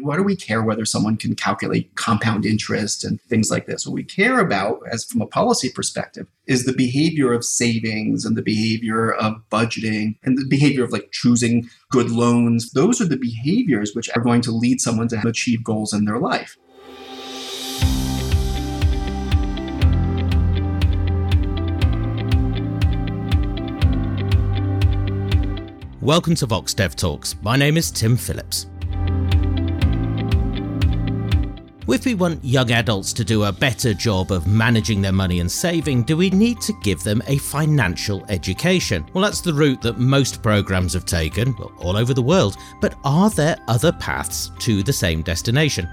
Why do we care whether someone can calculate compound interest and things like this? What we care about, as from a policy perspective, is the behavior of savings and the behavior of budgeting and the behavior of choosing good loans. Those are the behaviors which are going to lead someone to achieve goals in their life. Welcome to Vox Dev Talks. My name is Tim Phillips. If we want young adults to do a better job of managing their money and saving, do we need to give them a financial education? Well, that's the route that most programs have taken, all over the world. But are there other paths to the same destination?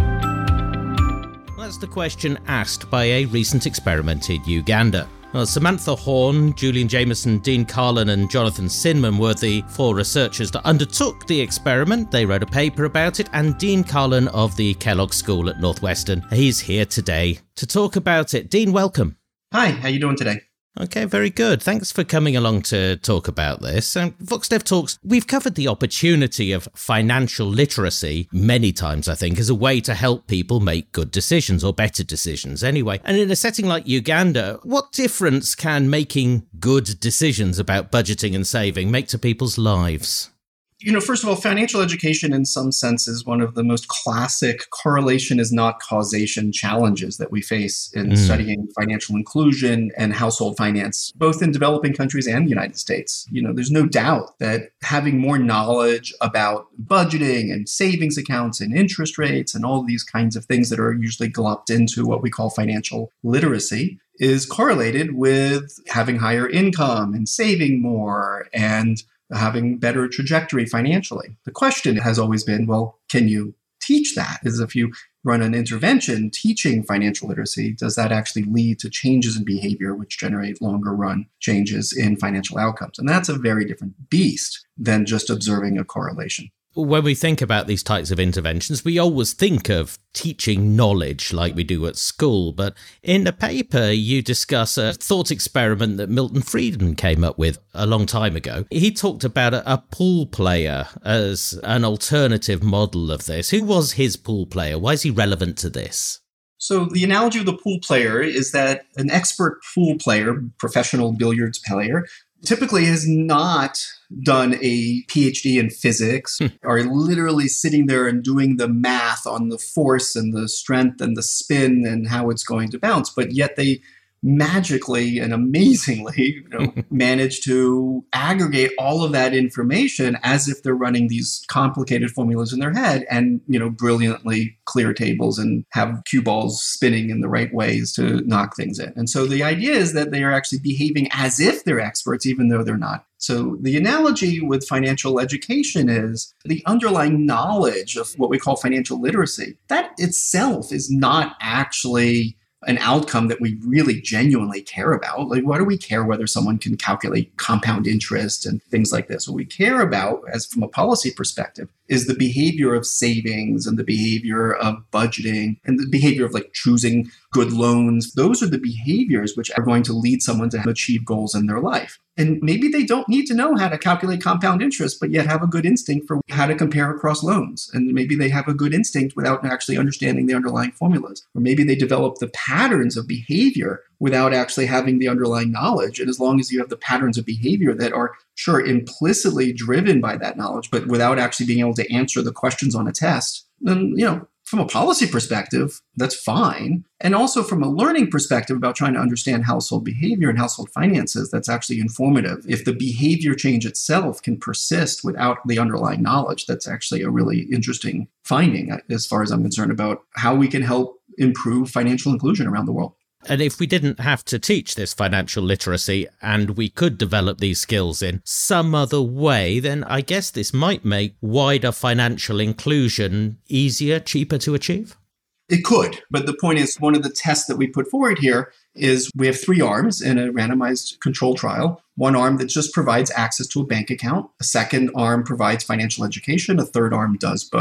That's the question asked by a recent experiment in Uganda. Samantha Horn, Julian Jameson, Dean Carlin and Jonathan Sinman were the four researchers that undertook the experiment. They wrote a paper about it, and Dean Carlin of the Kellogg School at Northwestern, he's here today to talk about it. Dean, welcome. Hi, how you doing today? Okay, very good. Thanks for coming along to talk about this. Vox Dev Talks, we've covered the opportunity of financial literacy many times, I think, as a way to help people make good decisions, or better decisions anyway. And in a setting like Uganda, what difference can making good decisions about budgeting and saving make to people's lives? First of all, financial education in some sense is one of the most classic correlation is not causation challenges that we face in studying financial inclusion and household finance, both in developing countries and the United States. There's no doubt that having more knowledge about budgeting and savings accounts and interest rates and all these kinds of things that are usually glopped into what we call financial literacy is correlated with having higher income and saving more and having better trajectory financially. The question has always been, well, can you teach that? Is if you run an intervention teaching financial literacy, does that actually lead to changes in behavior which generate longer run changes in financial outcomes? And that's a very different beast than just observing a correlation. When we think about these types of interventions, we always think of teaching knowledge like we do at school. But in the paper, you discuss a thought experiment that Milton Friedman came up with a long time ago. He talked about a pool player as an alternative model of this. Who was his pool player? Why is he relevant to this? So the analogy of the pool player is that an expert pool player, professional billiards player, typically has not done a PhD in physics, are literally sitting there and doing the math on the force and the strength and the spin and how it's going to bounce, but yet they magically and amazingly manage to aggregate all of that information as if they're running these complicated formulas in their head and brilliantly clear tables and have cue balls spinning in the right ways to knock things in. And so the idea is that they are actually behaving as if they're experts, even though they're not. So the analogy with financial education is the underlying knowledge of what we call financial literacy. That itself is not actually an outcome that we really genuinely care about. Why do we care whether someone can calculate compound interest and things like this? What we care about, as from a policy perspective, is the behavior of savings and the behavior of budgeting and the behavior of choosing good loans. Those are the behaviors which are going to lead someone to achieve goals in their life. And maybe they don't need to know how to calculate compound interest, but yet have a good instinct for how to compare across loans. And maybe they have a good instinct without actually understanding the underlying formulas. Or maybe they develop the patterns of behavior without actually having the underlying knowledge. And as long as you have the patterns of behavior that are, sure, implicitly driven by that knowledge, but without actually being able to answer the questions on a test, then, from a policy perspective, that's fine. And also from a learning perspective about trying to understand household behavior and household finances, that's actually informative. If the behavior change itself can persist without the underlying knowledge, that's actually a really interesting finding as far as I'm concerned about how we can help improve financial inclusion around the world. And if we didn't have to teach this financial literacy and we could develop these skills in some other way, then I guess this might make wider financial inclusion easier, cheaper to achieve? It could. But the point is, one of the tests that we put forward here is we have 3 arms in a randomized control trial. One arm that just provides access to a bank account. A second arm provides financial education. A third arm does both.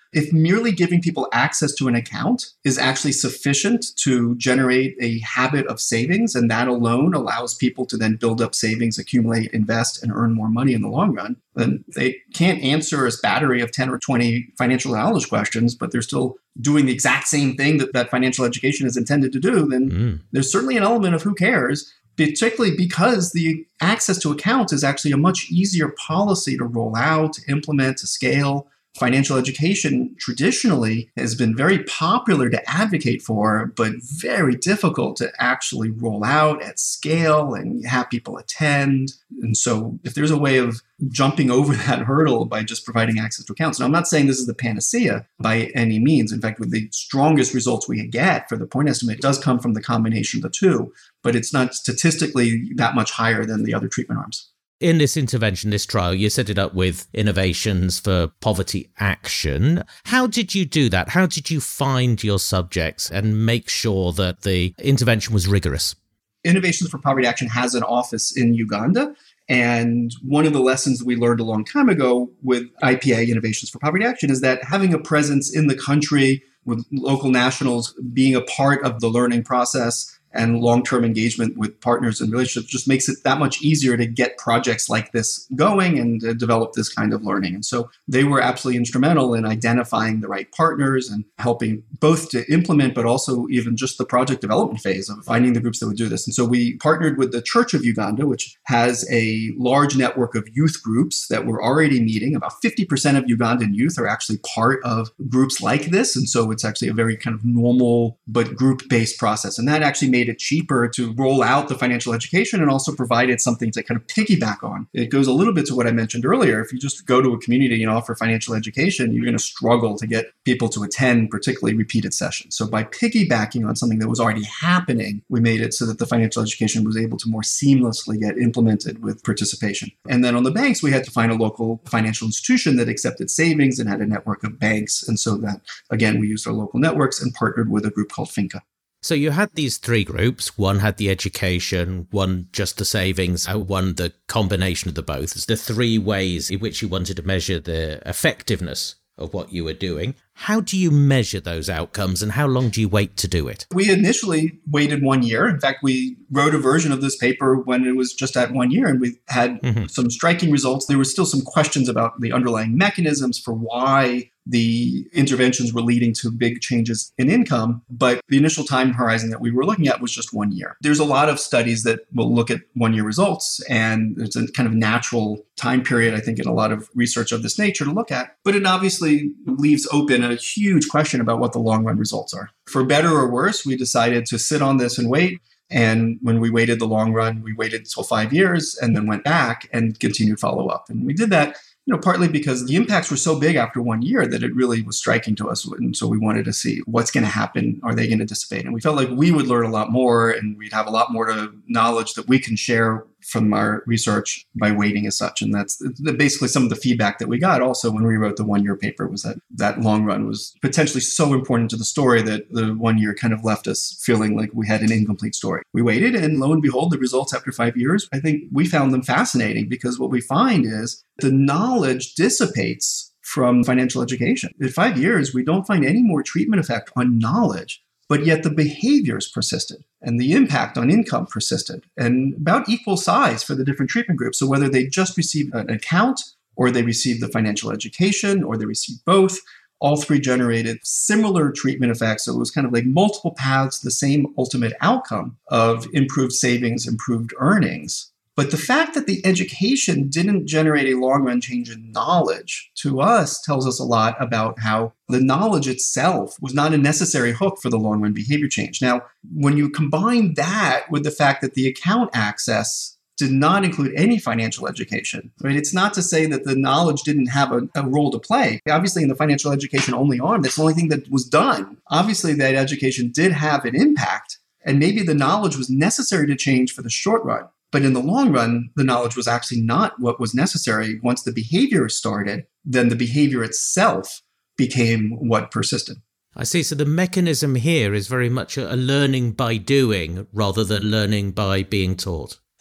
if merely giving people access to an account is actually sufficient to generate a habit of savings, and that alone allows people to then build up savings, accumulate, invest, and earn more money in the long run, then they can't answer a battery of 10 or 20 financial knowledge questions, but they're still doing the exact same thing that financial education is intended to do, then there's certainly an element of who cares, particularly because the access to accounts is actually a much easier policy to roll out, to implement, to scale. Financial education traditionally has been very popular to advocate for, but very difficult to actually roll out at scale and have people attend. And so if there's a way of jumping over that hurdle by just providing access to accounts, and I'm not saying this is the panacea by any means. In fact, with the strongest results we get for the point estimate, it does come from the combination of the two, but it's not statistically that much higher than the other treatment arms. In this intervention, this trial, you set it up with Innovations for Poverty Action. How did you do that? How did you find your subjects and make sure that the intervention was rigorous? Innovations for Poverty Action has an office in Uganda. And one of the lessons we learned a long time ago with IPA, Innovations for Poverty Action, is that having a presence in the country with local nationals being a part of the learning process and long-term engagement with partners and relationships just makes it that much easier to get projects like this going and develop this kind of learning. And so they were absolutely instrumental in identifying the right partners and helping both to implement, but also even just the project development phase of finding the groups that would do this. And so we partnered with the Church of Uganda, which has a large network of youth groups that were already meeting. About 50% of Ugandan youth are actually part of groups like this. And so it's actually a very kind of normal but group-based process. And that actually made it cheaper to roll out the financial education and also provided something to kind of piggyback on. It goes a little bit to what I mentioned earlier. If you just go to a community and offer financial education, you're going to struggle to get people to attend, particularly repeated sessions. So by piggybacking on something that was already happening, we made it so that the financial education was able to more seamlessly get implemented with participation. And then on the banks, we had to find a local financial institution that accepted savings and had a network of banks. And so that, again, we used our local networks and partnered with a group called Finca. So you had these three groups. One had the education, one just the savings, one the combination of the both. It's the three ways in which you wanted to measure the effectiveness of what you were doing. How do you measure those outcomes and how long do you wait to do it? We initially waited 1 year. In fact, we wrote a version of this paper when it was just at 1 year and we had some striking results. There were still some questions about the underlying mechanisms for why the interventions were leading to big changes in income, but the initial time horizon that we were looking at was just 1 year. There's a lot of studies that will look at 1 year results, and it's a kind of natural time period, I think, in a lot of research of this nature to look at, but it obviously leaves open a huge question about what the long run results are. For better or worse, we decided to sit on this and wait. And when we waited the long run, we waited until 5 years and then went back and continued follow up. And we did that, partly because the impacts were so big after 1 year that it really was striking to us. And so we wanted to see what's going to happen. Are they going to dissipate? And we felt like we would learn a lot more and we'd have a lot more knowledge that we can share from our research by waiting as such. And that's basically some of the feedback that we got also when we wrote the 1 year paper was that long run was potentially so important to the story that the 1 year kind of left us feeling like we had an incomplete story. We waited and lo and behold, the results after 5 years, I think we found them fascinating because what we find is the knowledge dissipates from financial education. In 5 years, we don't find any more treatment effect on knowledge, but yet the behaviors persisted and the impact on income persisted and about equal size for the different treatment groups. So whether they just received an account or they received the financial education or they received both, all three generated similar treatment effects. So it was kind of like multiple paths, the same ultimate outcome of improved savings, improved earnings. But the fact that the education didn't generate a long-run change in knowledge to us tells us a lot about how the knowledge itself was not a necessary hook for the long-run behavior change. Now, when you combine that with the fact that the account access did not include any financial education, right? It's not to say that the knowledge didn't have a role to play. Obviously, in the financial education only arm, that's the only thing that was done. Obviously, that education did have an impact, and maybe the knowledge was necessary to change for the short run. But in the long run, the knowledge was actually not what was necessary. Once the behavior started, then the behavior itself became what persisted. I see. So the mechanism here is very much a learning by doing rather than learning by being taught.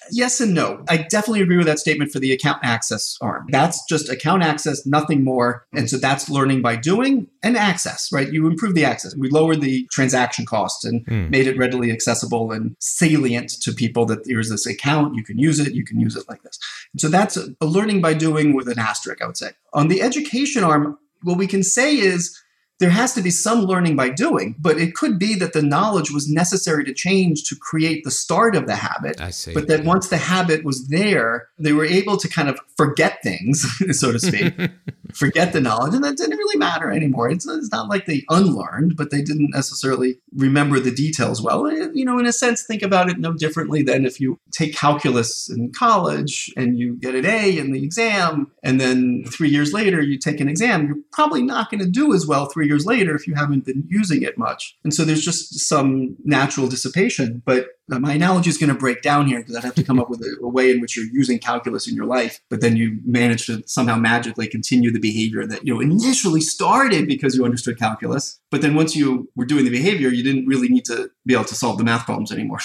Yes and no. I definitely agree with that statement for the account access arm. That's just account access, nothing more. And so that's learning by doing and access, right? You improve the access. We lowered the transaction costs and made it readily accessible and salient to people that here's this account, you can use it like this. And so that's a learning by doing with an asterisk, I would say. On the education arm, what we can say is there has to be some learning by doing, but it could be that the knowledge was necessary to change to create the start of the habit. I see. But that once the habit was there, they were able to kind of forget things, so to speak, forget the knowledge, and that didn't really matter anymore. It's not like they unlearned, but they didn't necessarily remember the details well. In a sense, think about it no differently than if you take calculus in college and you get an A in the exam, and then 3 years later you take an exam, you're probably not going to do as well 3 years later if you haven't been using it much. And so there's just some natural dissipation. But my analogy is going to break down here because I'd have to come up with a way in which you're using calculus in your life, but then you manage to somehow magically continue the behavior that initially started because you understood calculus. But then once you were doing the behavior, you didn't really need to be able to solve the math problems anymore.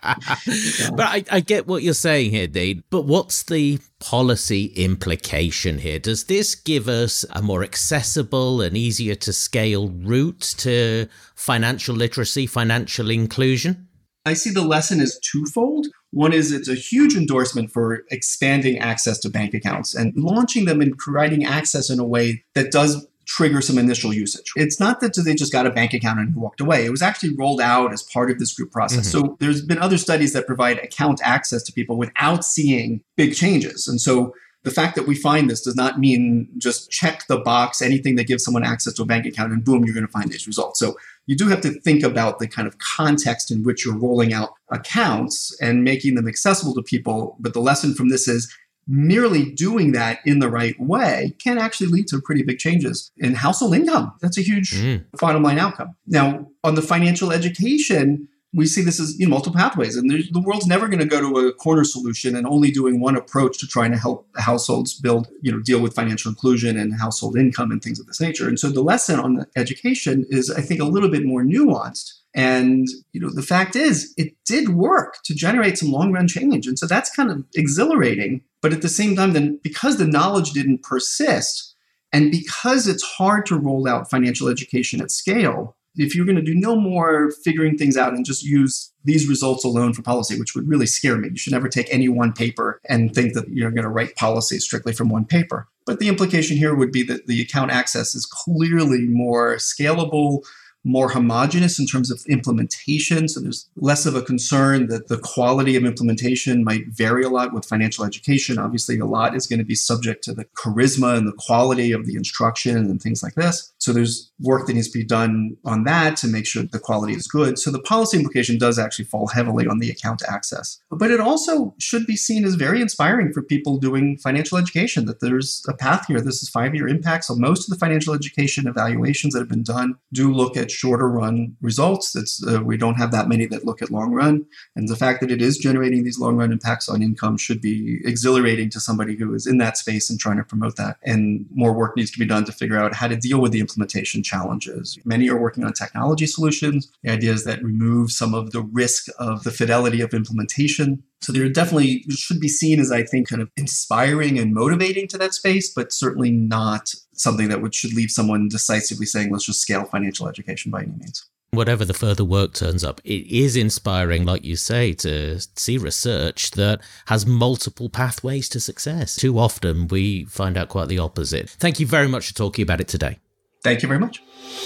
But I get what you're saying here, Dean. But what's the policy implication here? Does this give us a more accessible and easier to scale route to financial literacy, financial inclusion? I see the lesson as twofold. One is it's a huge endorsement for expanding access to bank accounts and launching them and providing access in a way that does trigger some initial usage. It's not that they just got a bank account and walked away. It was actually rolled out as part of this group process. So there's been other studies that provide account access to people without seeing big changes. And so the fact that we find this does not mean just check the box, anything that gives someone access to a bank account, and boom, you're going to find these results. So you do have to think about the kind of context in which you're rolling out accounts and making them accessible to people. But the lesson from this is merely doing that in the right way can actually lead to pretty big changes in household income. That's a huge bottom line outcome. Now, on the financial education, we see this as multiple pathways, and the world's never going to go to a corner solution and only doing one approach to trying to help households build, deal with financial inclusion and household income and things of this nature. And so the lesson on the education is, I think, a little bit more nuanced. And, the fact is, it did work to generate some long-run change. And so that's kind of exhilarating. But at the same time, then, because the knowledge didn't persist, and because it's hard to roll out financial education at scale, if you're going to do no more figuring things out and just use these results alone for policy, which would really scare me. You should never take any one paper and think that you're going to write policy strictly from one paper. But the implication here would be that the account access is clearly more scalable, more homogeneous in terms of implementation. So there's less of a concern that the quality of implementation might vary a lot with financial education. Obviously, a lot is going to be subject to the charisma and the quality of the instruction and things like this. So there's work that needs to be done on that to make sure the quality is good. So the policy implication does actually fall heavily on the account access. But it also should be seen as very inspiring for people doing financial education, that there's a path here. This is 5-year impact. So most of the financial education evaluations that have been done do look at shorter run results. We don't have that many that look at long run. And the fact that it is generating these long run impacts on income should be exhilarating to somebody who is in that space and trying to promote that. And more work needs to be done to figure out how to deal with the implementation challenges. Many are working on technology solutions. The idea is that remove some of the risk of the fidelity of implementation. So there definitely should be seen as, I think, kind of inspiring and motivating to that space, but certainly not something that should leave someone decisively saying, let's just scale financial education by any means. Whatever the further work turns up, it is inspiring, like you say, to see research that has multiple pathways to success. Too often we find out quite the opposite. Thank you very much for talking about it today. Thank you very much.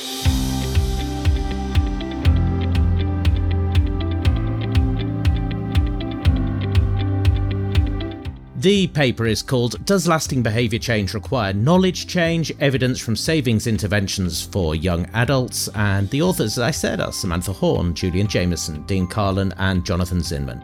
The paper is called Does Lasting Behaviour Change Require Knowledge Change? Evidence from Savings Interventions for Young Adults. And the authors, as I said, are Samantha Horn, Julian Jameson, Dean Karlan, and Jonathan Zinman.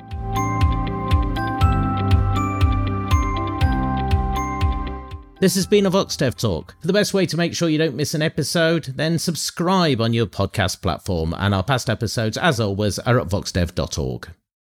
This has been a VoxDev Talk. For the best way to make sure you don't miss an episode, then subscribe on your podcast platform. And our past episodes, as always, are at voxdev.org.